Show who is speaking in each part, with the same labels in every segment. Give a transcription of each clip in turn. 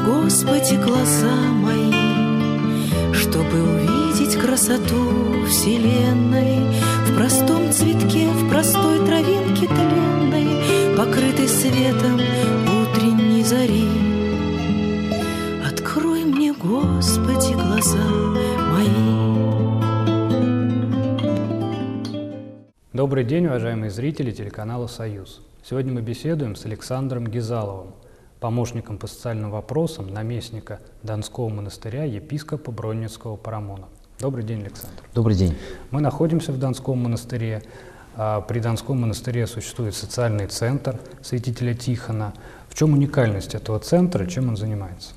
Speaker 1: Господи, глаза мои, чтобы увидеть красоту вселенной в простом цветке, в простой травинке тленной, покрытой светом утренней зари. Открой мне, Господи, глаза мои.
Speaker 2: Добрый день, уважаемые зрители телеканала «Союз». Сегодня мы беседуем с Александром Гизаловым, помощником по социальным вопросам наместника Донского монастыря епископа Бронницкого Парамона. Добрый день, Александр.
Speaker 3: Добрый день.
Speaker 2: Мы находимся в Донском монастыре. При Донском монастыре существует социальный центр святителя Тихона. В чем уникальность этого центра, чем он занимается?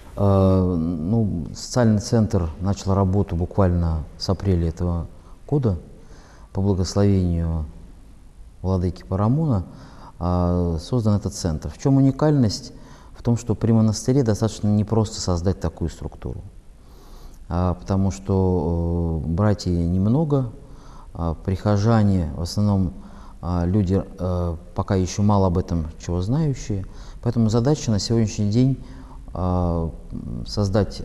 Speaker 3: Социальный центр начал работу буквально с апреля этого года по благословению владыки Парамона. Создан этот центр. В чем уникальность? В том, что при монастыре достаточно непросто создать такую структуру, потому что братьев немного, прихожане в основном люди пока еще мало об этом чего знающие, поэтому задача на сегодняшний день создать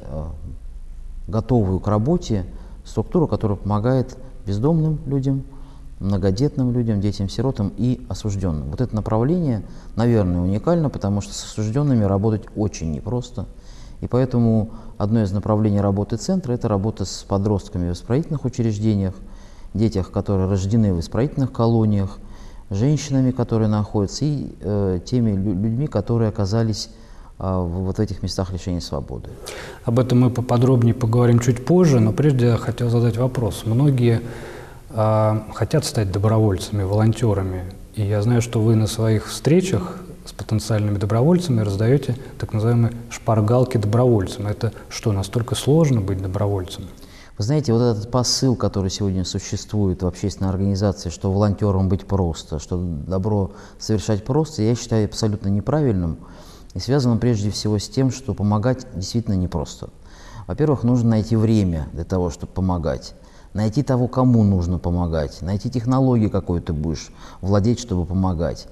Speaker 3: готовую к работе структуру, которая помогает бездомным людям, многодетным людям, детям-сиротам и осужденным. Вот это направление, наверное, уникально, потому что с осужденными работать очень непросто. И поэтому одно из направлений работы центра – это работа с подростками в исправительных учреждениях, детях, которые рождены в исправительных колониях, женщинами, которые находятся, и теми людьми, которые оказались вот в этих местах лишения свободы.
Speaker 2: Об этом мы поподробнее поговорим чуть позже, но прежде я хотел задать вопрос. Многие хотят стать добровольцами, волонтерами. И я знаю, что вы на своих встречах с потенциальными добровольцами раздаете так называемые шпаргалки добровольцам. Это что, настолько сложно быть добровольцем?
Speaker 3: Вы знаете, вот этот посыл, который сегодня существует в общественной организации, что волонтером быть просто, что добро совершать просто, я считаю абсолютно неправильным. И связано прежде всего с тем, что помогать действительно непросто. Во-первых, нужно найти время для того, чтобы помогать. Найти того, кому нужно помогать, найти технологию, какой ты будешь владеть, чтобы помогать.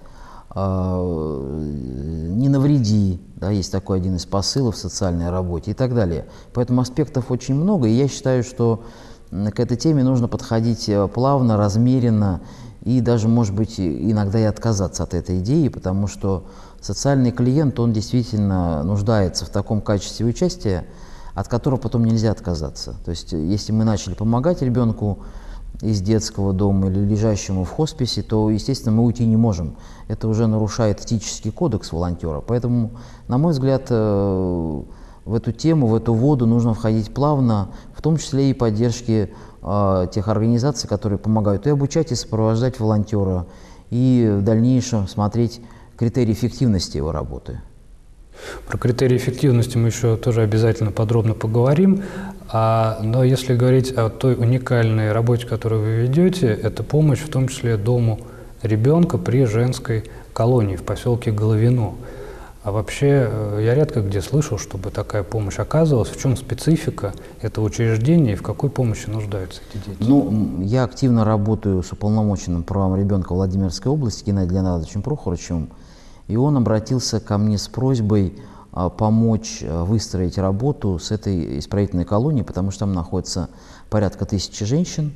Speaker 3: Не навреди, да, есть такой один из посылов в социальной работе и так далее. Поэтому аспектов очень много, и я считаю, что к этой теме нужно подходить плавно, размеренно, и даже, может быть, иногда и отказаться от этой идеи, потому что социальный клиент, он действительно нуждается в таком качестве участия, от которого потом нельзя отказаться. То есть, если мы начали помогать ребенку из детского дома или лежащему в хосписе, то, естественно, мы уйти не можем. Это уже нарушает этический кодекс волонтера. Поэтому, на мой взгляд, в эту тему, в эту воду нужно входить плавно, в том числе и поддержки тех организаций, которые помогают и обучать, и сопровождать волонтера, и в дальнейшем смотреть критерии эффективности его работы.
Speaker 2: Про критерии эффективности мы еще тоже обязательно подробно поговорим. Но если говорить о той уникальной работе, которую вы ведете, это помощь в том числе дому ребенка при женской колонии в поселке Головино. А вообще я редко где слышал, чтобы такая помощь оказывалась. В чем специфика этого учреждения и в какой помощи нуждаются эти дети?
Speaker 3: Я активно работаю с уполномоченным по правам ребенка Владимирской области Геннадием Леонардовичем Прохоровичем. И он обратился ко мне с просьбой помочь выстроить работу с этой исправительной колонией, потому что там находится порядка 1000 женщин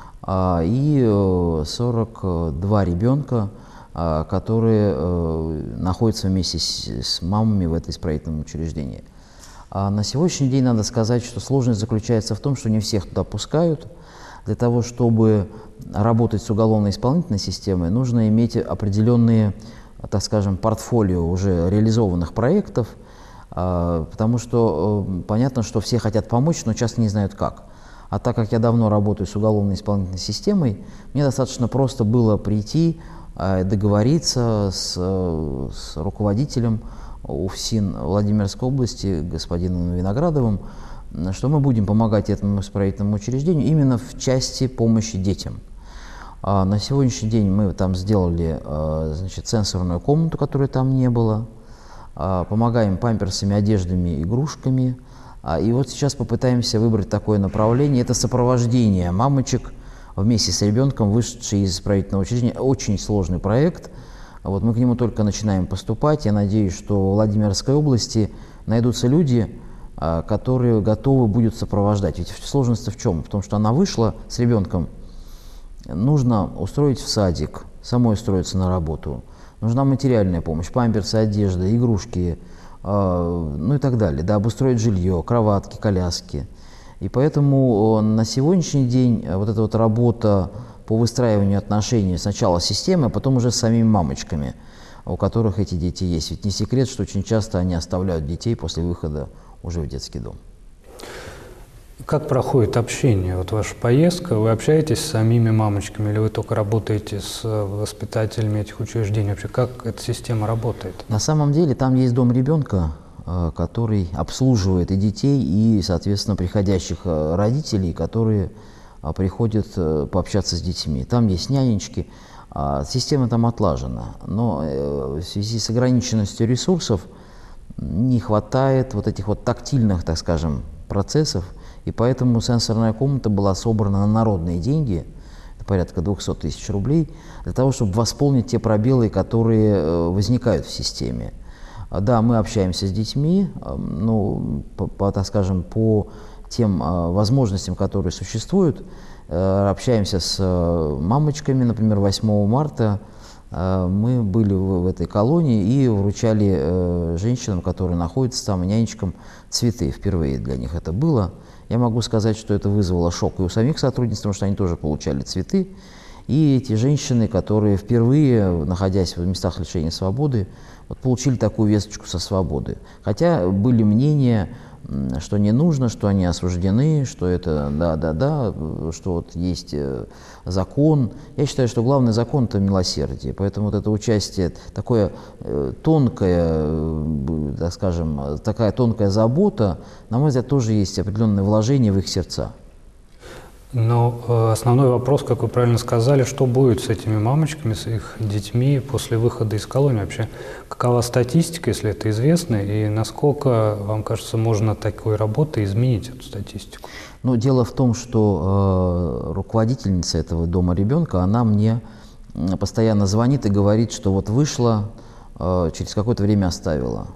Speaker 3: и 42 ребенка, которые находятся вместе с мамами в этой исправительном учреждении. На сегодняшний день надо сказать, что сложность заключается в том, что не всех туда пускают. Для того, чтобы работать с уголовно-исполнительной системой, нужно иметь определенные, так скажем, портфолио уже реализованных проектов, потому что понятно, что все хотят помочь, но часто не знают как. А так как я давно работаю с уголовно-исполнительной системой, мне достаточно просто было прийти, договориться с руководителем УФСИН Владимирской области, господином Виноградовым, что мы будем помогать этому исправительному учреждению именно в части помощи детям. На сегодняшний день мы там сделали сенсорную комнату, которой там не было, помогаем памперсами, одеждами, игрушками. И вот сейчас попытаемся выбрать такое направление. Это сопровождение мамочек вместе с ребенком, вышедший из исправительного учреждения. Очень сложный проект. Вот мы к нему только начинаем поступать. Я надеюсь, что в Владимирской области найдутся люди, которые готовы будут сопровождать. Ведь сложность в чем? В том, что она вышла с ребенком, нужно устроить в садик, самой устроиться на работу. Нужна материальная помощь, памперсы, одежда, игрушки, ну и так далее. Да, обустроить жилье, кроватки, коляски. И поэтому на сегодняшний день вот эта вот работа по выстраиванию отношений сначала с системой, а потом уже с самими мамочками, у которых эти дети есть. Ведь не секрет, что очень часто они оставляют детей после выхода уже в детский дом.
Speaker 2: Как проходит общение? Вот ваша поездка, вы общаетесь с самими мамочками или вы только работаете с воспитателями этих учреждений? Вообще, как эта система работает? На
Speaker 3: самом деле там есть дом ребенка, который обслуживает и детей, и, соответственно, приходящих родителей, которые приходят пообщаться с детьми. Там есть нянечки, система там отлажена, но в связи с ограниченностью ресурсов не хватает вот этих вот тактильных, так скажем, процессов, и поэтому сенсорная комната была собрана на народные деньги, порядка 200 тысяч рублей, для того, чтобы восполнить те пробелы, которые возникают в системе. Да, мы общаемся с детьми, ну, так скажем, по тем возможностям, которые существуют. Общаемся с мамочками, например, 8 марта мы были в этой колонии и вручали женщинам, которые находятся там, нянечкам, цветы. Впервые для них это было. Я могу сказать, что это вызвало шок и у самих сотрудниц, потому что они тоже получали цветы. И эти женщины, которые впервые, находясь в местах лишения свободы, вот получили такую весточку со свободы. Хотя были мнения, что не нужно, что они осуждены, что это да, что вот есть закон. Я считаю, что главный закон – это милосердие. Поэтому вот это участие, такое тонкое, так скажем, такая тонкая забота, на мой взгляд, тоже есть определенное вложение в их сердца.
Speaker 2: Но основной вопрос, как вы правильно сказали, что будет с этими мамочками, с их детьми после выхода из колонии? Вообще, какова статистика, если это известно, и насколько, вам кажется, можно такой работой изменить эту статистику?
Speaker 3: Ну, дело в том, что руководительница этого дома ребенка, она мне постоянно звонит и говорит, что вот вышла, через какое-то время оставила.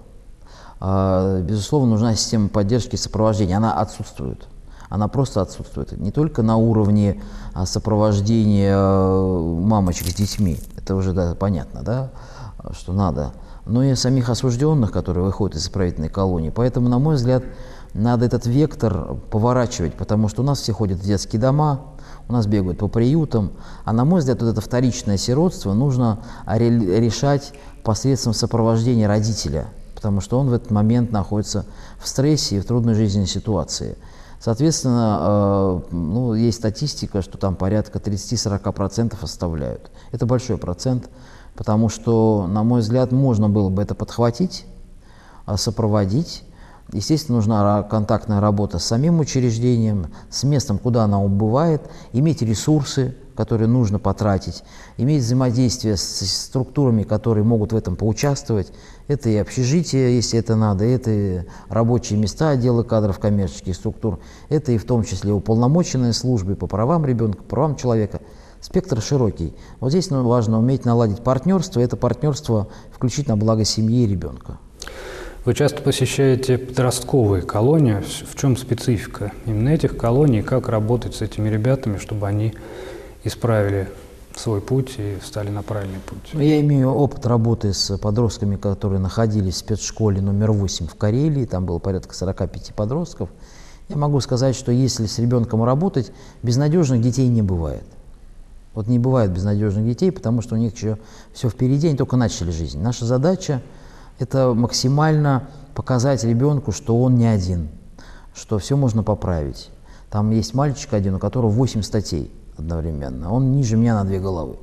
Speaker 3: Безусловно, нужна система поддержки и сопровождения, она отсутствует. Она просто отсутствует. Не только на уровне сопровождения мамочек с детьми, это уже понятно, да, что надо, но и самих осужденных, которые выходят из исправительной колонии. Поэтому, на мой взгляд, надо этот вектор поворачивать, потому что у нас все ходят в детские дома, у нас бегают по приютам, а, на мой взгляд, вот это вторичное сиротство нужно решать посредством сопровождения родителя, потому что он в этот момент находится в стрессе и в трудной жизненной ситуации. Соответственно, ну, есть статистика, что там порядка 30-40% оставляют. Это большой процент, потому что, на мой взгляд, можно было бы это подхватить, сопроводить. Естественно, нужна контактная работа с самим учреждением, с местом, куда она убывает, иметь ресурсы, которые нужно потратить, иметь взаимодействие с структурами, которые могут в этом поучаствовать. Это и общежитие, если это надо, это и рабочие места, отделы кадров коммерческих структур, это и в том числе уполномоченные службы по правам ребенка, правам человека. Спектр широкий. Вот здесь важно уметь наладить партнерство, и это партнерство включить на благо семьи и ребенка.
Speaker 2: Вы часто посещаете подростковые колонии. В чем специфика именно этих колоний, как работать с этими ребятами, чтобы они исправили свой путь и встали на правильный путь?
Speaker 3: Я имею опыт работы с подростками, которые находились в спецшколе номер 8 в Карелии, там было порядка 45 подростков. Я могу сказать, что если с ребенком работать, безнадежных детей не бывает. Вот не бывает безнадежных детей, потому что у них еще все впереди, они только начали жизнь. Наша задача – это максимально показать ребенку, что он не один, что все можно поправить. Там есть мальчик один, у которого 8 статей одновременно. Он ниже меня на 2 головы.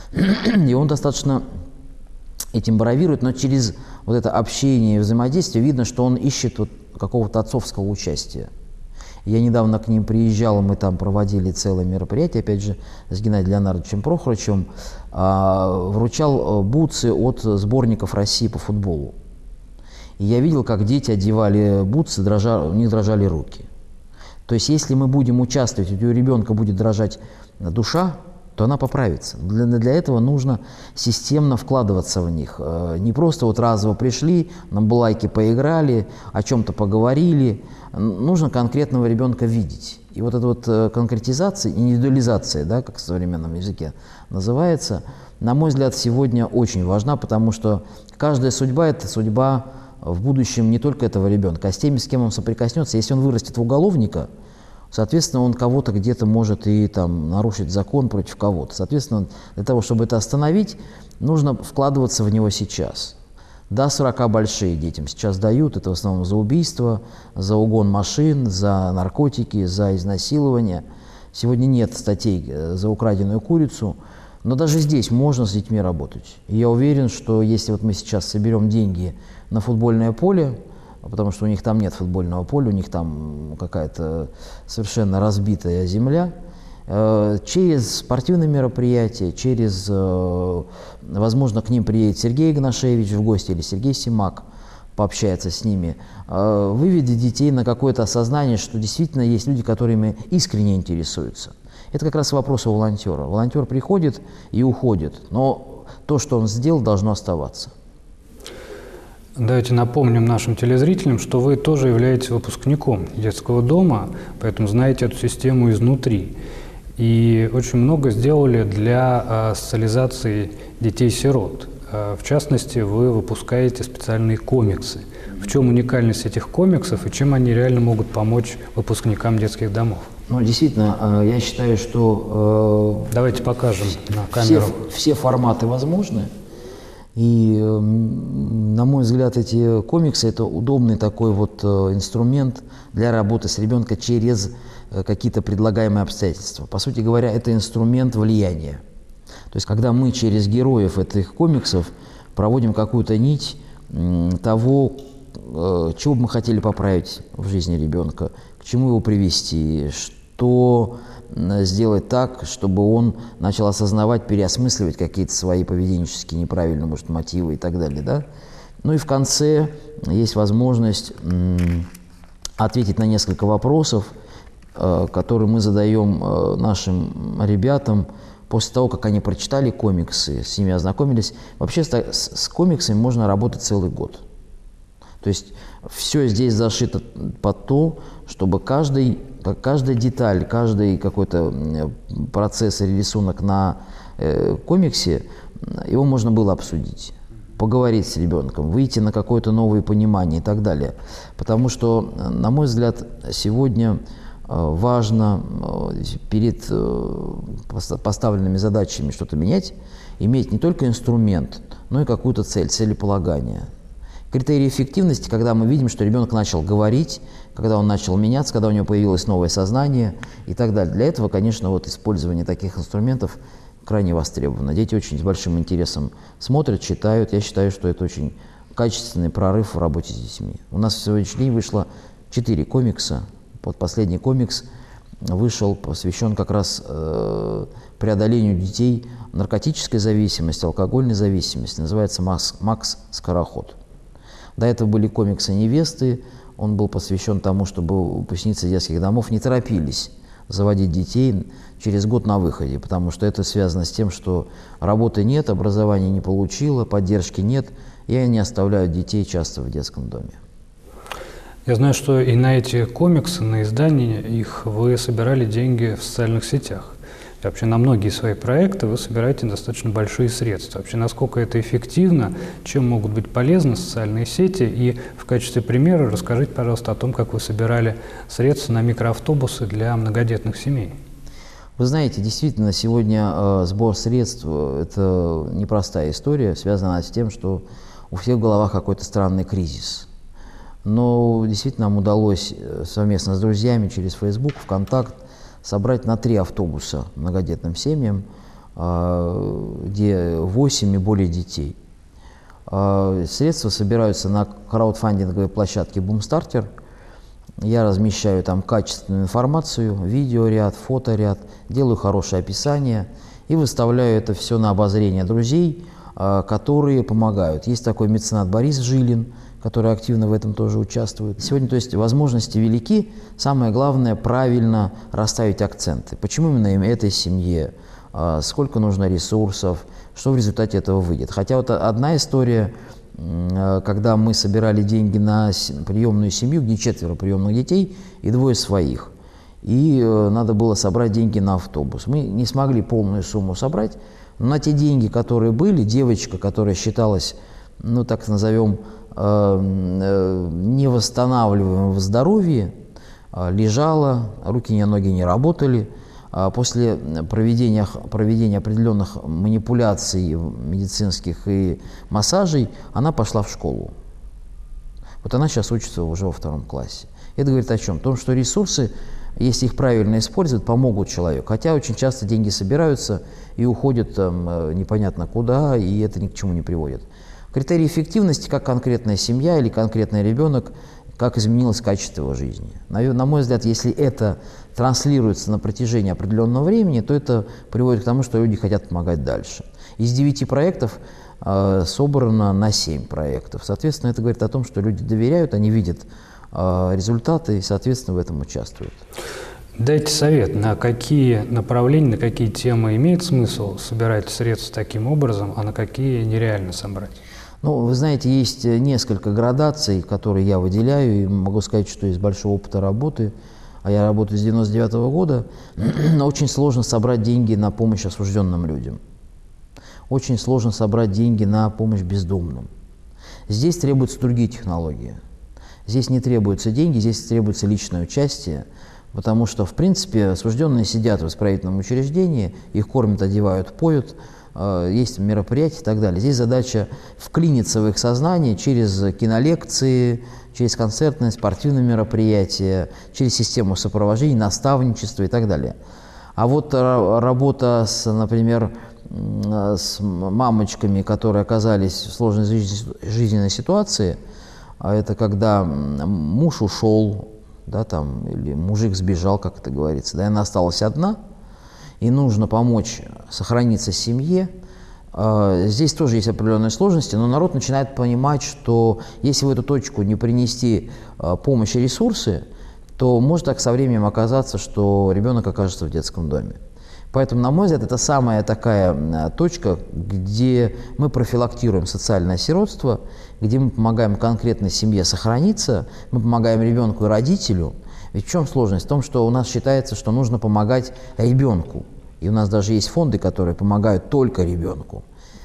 Speaker 3: И он достаточно этим бравирует, но через вот это общение и взаимодействие видно, что он ищет вот какого-то отцовского участия. Я недавно к ним приезжал, мы там проводили целое мероприятие, опять же, с Геннадием Леонардовичем Прохоровичем, вручал бутсы от сборников России по футболу. И я видел, как дети одевали бутсы, у них дрожали руки. То есть, если мы будем участвовать, у ребенка будет дрожать душа, то она поправится. Для этого нужно системно вкладываться в них. Не просто вот разово пришли, на балайке поиграли, о чем-то поговорили. Нужно конкретного ребенка видеть. И вот эта вот конкретизация, индивидуализация, да, как в современном языке называется, на мой взгляд, сегодня очень важна, потому что каждая судьба – это судьба в будущем не только этого ребенка, а с теми, с кем он соприкоснется. Если он вырастет в уголовника, соответственно, он кого-то где-то может и там нарушить закон против кого-то. Соответственно, для того, чтобы это остановить, нужно вкладываться в него сейчас. До 40 большие детям сейчас дают, это в основном за убийство, за угон машин, за наркотики, за изнасилование. Сегодня нет статей за украденную курицу, но даже здесь можно с детьми работать. И я уверен, что если вот мы сейчас соберем деньги на футбольное поле, потому что у них там нет футбольного поля, у них там какая-то совершенно разбитая земля, через спортивные мероприятия, через, возможно, к ним приедет Сергей Игнашевич в гости или Сергей Симак, пообщается с ними, выведет детей на какое-то осознание, что действительно есть люди, которыми искренне интересуются. Это как раз вопрос у волонтера. Волонтер приходит и уходит, но то, что он сделал, должно оставаться.
Speaker 2: Давайте напомним нашим телезрителям, что вы тоже являетесь выпускником детского дома, поэтому знаете эту систему изнутри. И очень много сделали для социализации детей-сирот. В частности, вы выпускаете специальные комиксы. В чем уникальность этих комиксов и чем они реально могут помочь выпускникам детских домов?
Speaker 3: Ну, действительно, я считаю, что
Speaker 2: давайте покажем на камеру.
Speaker 3: Все форматы возможны. И, на мой взгляд, эти комиксы – это удобный такой вот инструмент для работы с ребенком через какие-то предлагаемые обстоятельства. По сути говоря, это инструмент влияния. То есть, когда мы через героев этих комиксов проводим какую-то нить того, чего бы мы хотели поправить в жизни ребенка, к чему его привести, что сделать так, чтобы он начал осознавать, переосмысливать какие-то свои поведенческие неправильные, может, мотивы и так далее. Да? Ну и в конце есть возможность ответить на несколько вопросов, которые мы задаем нашим ребятам после того, как они прочитали комиксы, с ними ознакомились. Вообще с комиксами можно работать целый год. То есть все здесь зашито под то, чтобы каждая деталь, каждый какой-то процесс или рисунок на комиксе, его можно было обсудить, поговорить с ребенком, выйти на какое-то новое понимание и так далее. Потому что, на мой взгляд, сегодня важно перед поставленными задачами что-то менять, иметь не только инструмент, но и какую-то цель, целеполагание. Критерии эффективности, когда мы видим, что ребенок начал говорить, когда он начал меняться, когда у него появилось новое сознание и так далее. Для этого, конечно, вот использование таких инструментов крайне востребовано. Дети очень с большим интересом смотрят, читают. Я считаю, что это очень качественный прорыв в работе с детьми. У нас в сегодняшний день вышло 4 комикса. Вот последний комикс вышел, посвящен как раз преодолению детей наркотической зависимости, алкогольной зависимости. Называется «Макс Скороход». До этого были комиксы «Невесты». Он был посвящен тому, чтобы выпускницы детских домов не торопились заводить детей через год на выходе, потому что это связано с тем, что работы нет, образования не получила, поддержки нет, и они оставляют детей часто в детском доме.
Speaker 2: Я знаю, что и на эти комиксы, на издание их вы собирали деньги в социальных сетях. И вообще на многие свои проекты вы собираете достаточно большие средства. Вообще, насколько это эффективно, чем могут быть полезны социальные сети? И в качестве примера расскажите, пожалуйста, о том, как вы собирали средства на микроавтобусы для многодетных семей.
Speaker 3: Вы знаете, действительно, сегодня сбор средств – это непростая история, связанная с тем, что у всех в головах какой-то странный кризис. Но действительно нам удалось совместно с друзьями через Facebook, ВКонтакт собрать на 3 автобуса многодетным семьям, где 8 и более детей. Средства собираются на краудфандинговой площадке Бумстартер. Я размещаю там качественную информацию, видеоряд, фоторяд, делаю хорошее описание и выставляю это все на обозрение друзей, которые помогают. Есть такой меценат Борис Жилин, который активно в этом тоже участвует. Сегодня, то есть, возможности велики. Самое главное – правильно расставить акценты. Почему именно этой семье? сколько нужно ресурсов, что в результате этого выйдет. Хотя вот одна история, когда мы собирали деньги на приемную семью, где 4 приемных детей и 2 своих, и надо было собрать деньги на автобус. Мы не смогли полную сумму собрать, но на те деньги, которые были, девочка, которая считалась, ну так назовем, невосстанавливаемым в здоровье, лежала, руки и ноги не работали. После проведения определенных манипуляций медицинских и массажей она пошла в школу. Вот она сейчас учится уже во 2 классе. Это говорит о чем? О том, что ресурсы, если их правильно использовать, помогут человеку. Хотя очень часто деньги собираются и уходят там, непонятно куда, и это ни к чему не приводит. Критерий эффективности, как конкретная семья или конкретный ребенок, как изменилось качество его жизни. На мой взгляд, если это транслируется на протяжении определенного времени, то это приводит к тому, что люди хотят помогать дальше. Из 9 проектов собрано на 7 проектов. Соответственно, это говорит о том, что люди доверяют, они видят результаты и, соответственно, в этом участвуют.
Speaker 2: Дайте совет, на какие направления, на какие темы имеет смысл собирать средства таким образом, а на какие нереально собрать?
Speaker 3: Ну, вы знаете, есть несколько градаций, которые я выделяю, и могу сказать, что из большого опыта работы, а я работаю с 1999 года, но очень сложно собрать деньги на помощь осужденным людям. Очень сложно собрать деньги на помощь бездомным. Здесь требуются другие технологии. Здесь не требуются деньги, здесь требуется личное участие, потому что, в принципе, осужденные сидят в исправительном учреждении, их кормят, одевают, поют, есть мероприятия и так далее. Здесь задача вклиниться в их сознание через кинолекции, через концертные, спортивные мероприятия, через систему сопровождения, наставничества и так далее. А вот работа, например, с мамочками, которые оказались в сложной жизненной ситуации, это когда муж ушел, да, там, или мужик сбежал, как это говорится, да, и она осталась одна, и нужно помочь сохраниться семье. Здесь тоже есть определенные сложности, но народ начинает понимать, что если в эту точку не принести помощь и ресурсы, то может так со временем оказаться, что ребенок окажется в детском доме. Поэтому, на мой взгляд, это самая такая точка, где мы профилактируем социальное сиротство, где мы помогаем конкретной семье сохраниться, мы помогаем ребенку и родителю. Ведь в чем сложность? В том, что у нас считается, что нужно помогать ребенку. И у нас даже есть фонды, которые помогают только ребенку.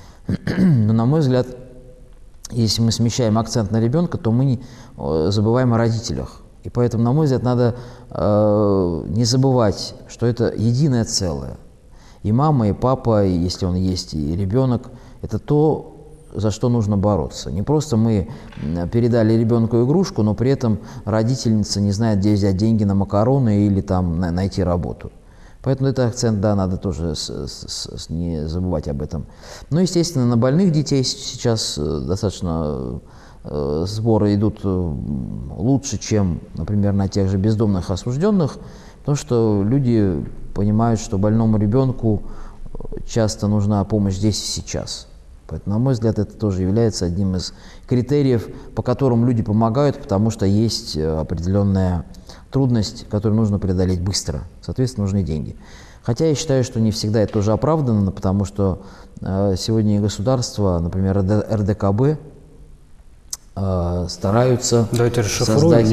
Speaker 3: Но, на мой взгляд, если мы смещаем акцент на ребенка, то мы забываем о родителях. И поэтому, на мой взгляд, надо не забывать, что это единое целое. И мама, и папа, и если он есть, и ребенок – это то, за что нужно бороться. Не просто мы передали ребенку игрушку, но при этом родительница не знает, где взять деньги на макароны или там найти работу. Поэтому этот акцент, да, надо тоже не забывать об этом. Но, естественно, на больных детей сейчас достаточно сборы идут лучше, чем, например, на тех же бездомных осужденных, потому что люди понимают, что больному ребенку часто нужна помощь здесь и сейчас. Поэтому, на мой взгляд, это тоже является одним из критериев, по которым люди помогают, потому что есть определенная трудность, которую нужно преодолеть быстро. Соответственно, нужны деньги. Хотя я считаю, что не всегда это тоже оправдано, потому что сегодня государство, например, РДКБ, стараются создать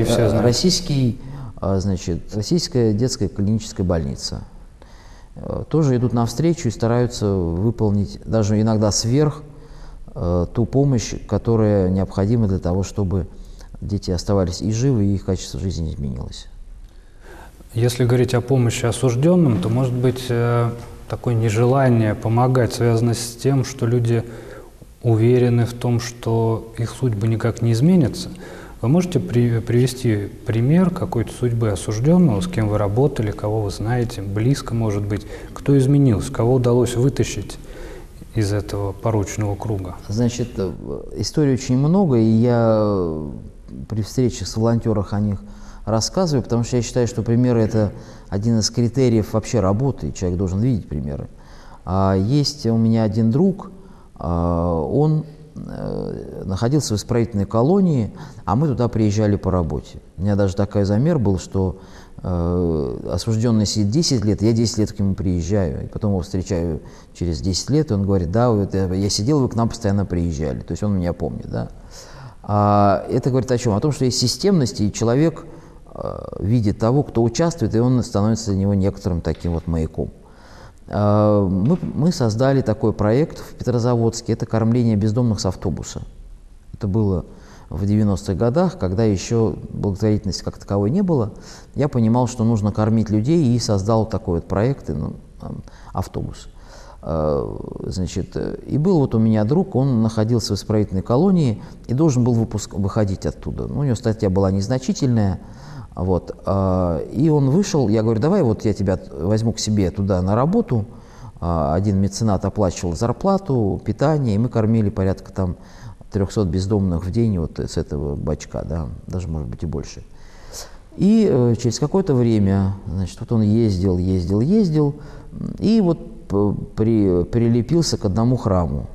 Speaker 3: российская детская клиническая больница. Тоже идут навстречу и стараются выполнить даже иногда сверх ту помощь, которая необходима для того, чтобы дети оставались и живы, и их качество жизни изменилось.
Speaker 2: Если говорить о помощи осужденным, то, может быть, такое нежелание помогать связано с тем, что люди уверены в том, что их судьбы никак не изменятся. Вы можете привести пример какой-то судьбы осужденного, с кем вы работали, кого вы знаете, близко, может быть, кто изменился, кого удалось вытащить из этого порочного круга?
Speaker 3: Значит, историй очень много, и я при встречах с волонтерами о них рассказываю, потому что я считаю, что примеры – это один из критериев вообще работы, и человек должен видеть примеры. Есть у меня один друг, он находился в исправительной колонии, а мы туда приезжали по работе. У меня даже такой замер был, что осужденный сидит 10 лет, я 10 лет к нему приезжаю, и потом его встречаю через 10 лет, и он говорит: да, вот я сидел, вы к нам постоянно приезжали, то есть он меня помнит, да. Это говорит о чем? О том, что есть системность, и человек видит того, кто участвует, и он становится для него некоторым таким вот маяком. Мы создали такой проект в Петрозаводске, это кормление бездомных с автобуса. Это было в 90-х годах, когда еще благотворительности как таковой не было. Я понимал, что нужно кормить людей, и создал такой вот проект, автобус. Значит, и был вот у меня друг, он находился в исправительной колонии и должен был выходить оттуда. У него статья была незначительная. Вот, и он вышел, я говорю: давай вот я тебя возьму к себе туда на работу. Один меценат оплачивал зарплату, питание, и мы кормили порядка там 300 бездомных в день вот с этого бачка, да, даже может быть и больше. И через какое-то время, значит, вот он ездил, и вот прилепился к одному храму.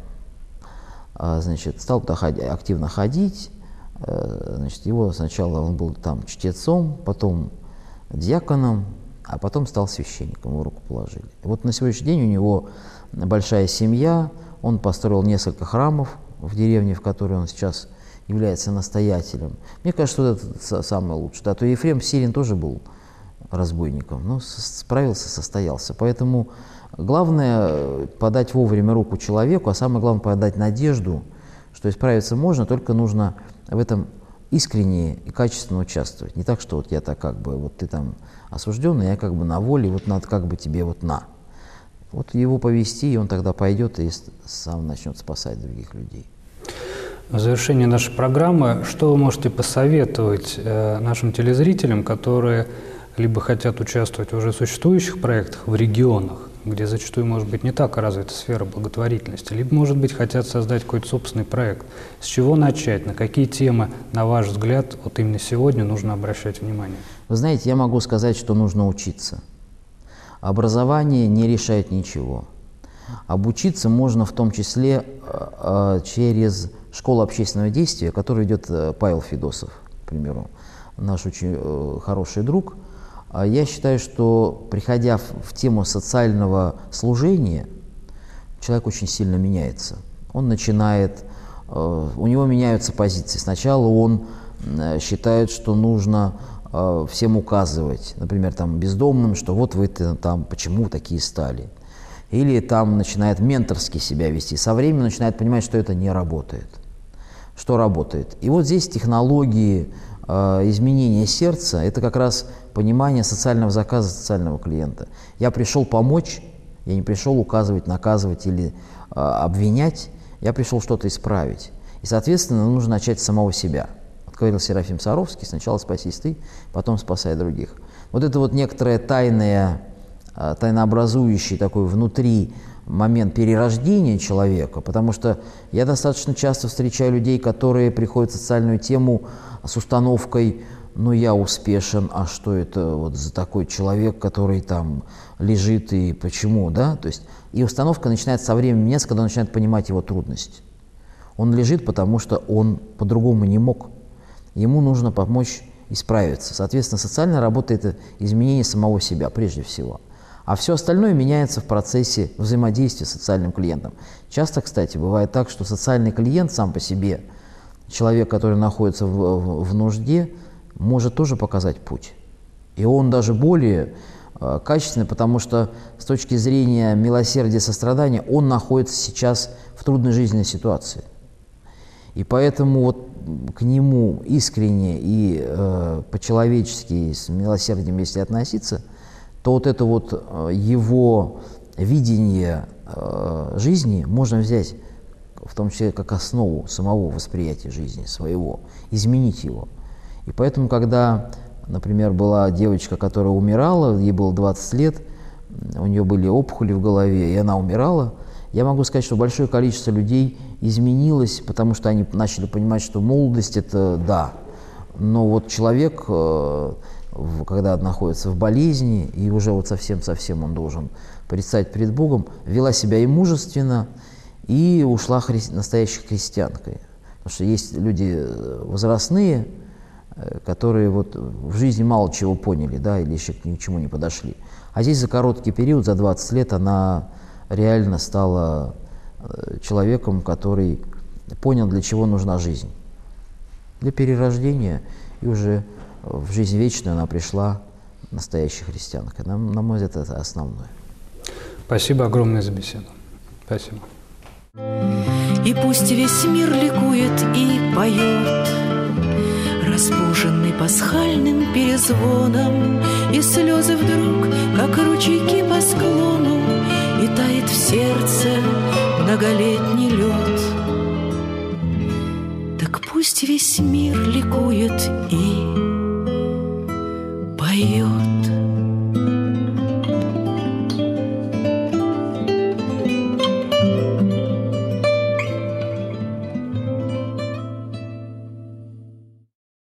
Speaker 3: Значит, стал туда активно ходить. Значит, его сначала он был там чтецом, потом диаконом, а потом стал священником, его руку положили. И вот на сегодняшний день у него большая семья, он построил несколько храмов в деревне, в которой он сейчас является настоятелем. Мне кажется, что это самое лучшее. А то Ефрем Сирин тоже был разбойником, но справился, состоялся. Поэтому главное подать вовремя руку человеку, а самое главное подать надежду, что исправиться можно, только нужно в этом искренне и качественно участвовать. Не так, что вот я так как бы, вот ты там осужденный, я как бы на воле, вот надо как бы тебе вот на. Вот его повести, и он тогда пойдет и сам начнет спасать других людей.
Speaker 2: В завершение нашей программы, что вы можете посоветовать нашим телезрителям, которые либо хотят участвовать в уже существующих проектах в регионах, где зачастую может быть не так развита сфера благотворительности, либо, может быть, хотят создать какой-то собственный проект. С чего начать? На какие темы, на ваш взгляд, вот именно сегодня нужно обращать внимание?
Speaker 3: Вы знаете, я могу сказать, что нужно учиться. Образование не решает ничего. Обучиться можно в том числе через школу общественного действия, которую ведет Павел Федосов, к примеру, наш очень хороший друг. Я считаю, что, приходя в тему социального служения, человек очень сильно меняется. Он начинает, у него меняются позиции. Сначала он считает, что нужно всем указывать, например, там, бездомным, что вот вы там, почему такие стали. Или там начинает менторски себя вести. Со временем начинает понимать, что это не работает. Что работает? И вот здесь технологии изменения сердца – это как раз понимание социального заказа социального клиента. Я пришел помочь, я не пришел указывать, наказывать или обвинять, я пришел что-то исправить. И, соответственно, нужно начать с самого себя. Вот говорил Серафим Саровский: сначала спасись ты, потом спасай других. Вот это вот некоторое тайнообразующий такой внутри момент перерождения человека, потому что я достаточно часто встречаю людей, которые приходят в социальную тему с установкой: ну я успешен, а что это вот за такой человек, который там лежит и почему, да? То есть и установка начинается со временем меняться, когда он начинает понимать его трудность. Он лежит, потому что он по-другому не мог. Ему нужно помочь исправиться. Соответственно, социальная работа – это изменение самого себя прежде всего. А все остальное меняется в процессе взаимодействия с социальным клиентом. Часто, кстати, бывает так, что социальный клиент сам по себе, человек, который находится в нужде, может тоже показать путь. И он даже более качественный, потому что с точки зрения милосердия, сострадания, он находится сейчас в трудной жизненной ситуации. И поэтому вот к нему искренне и по-человечески, с милосердием, если относиться, то вот это вот его видение жизни можно взять, в том числе как основу самого восприятия жизни своего, изменить его. И поэтому, когда, например, была девочка, которая умирала, ей было 20 лет, у нее были опухоли в голове, и она умирала, я могу сказать, что большое количество людей изменилось, потому что они начали понимать, что молодость – это да, но вот человек, когда находится в болезни, и уже вот совсем-совсем он должен предстать перед Богом, вела себя и мужественно, и ушла настоящей христианкой. Потому что есть люди возрастные, которые вот в жизни мало чего поняли, да, или еще ни к чему не подошли. А здесь за короткий период, за 20 лет, она реально стала человеком, который понял, для чего нужна жизнь. Для перерождения, и уже в жизнь вечную она пришла настоящей христианкой. На мой взгляд, это основное.
Speaker 2: Спасибо огромное за беседу. Спасибо.
Speaker 1: И пусть весь мир ликует и поет, разбуженный пасхальным перезвоном, и слезы вдруг, как ручейки по склону, и тает в сердце многолетний лед. Так пусть весь мир ликует и поет.